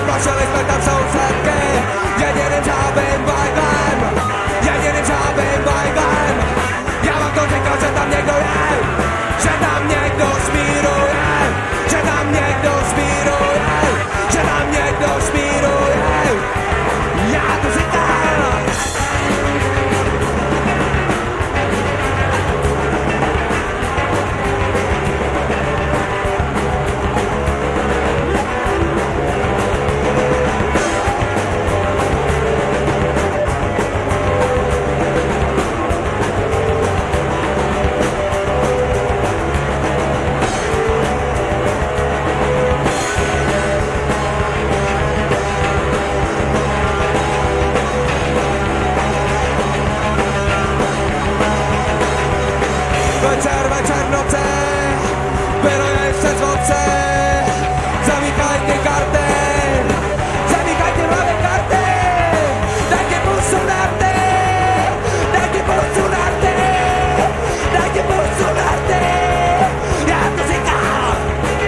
Rozplašili jsme tam sousedky jediným žávým vibem. Jediným žávým vibem. Já vám to říkal, že tam někdo je. Že tam někdo smíruje. Že tam někdo smíruje. Že tam někdo smíruje. Já to říkám. Večer noce, bylo je se zvonce. Zamíchaj ty karty, zamíchaj ty hlavy karty. Daj ti pusu na ty, daj ti pusu na ty, daj ti pusu na ty. Já to říkám.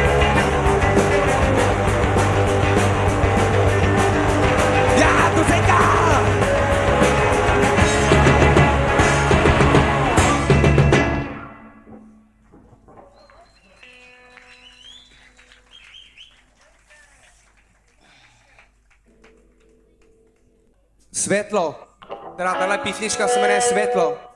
Já to říkám. Světlo, teda tahle písnička se jmenuje Světlo.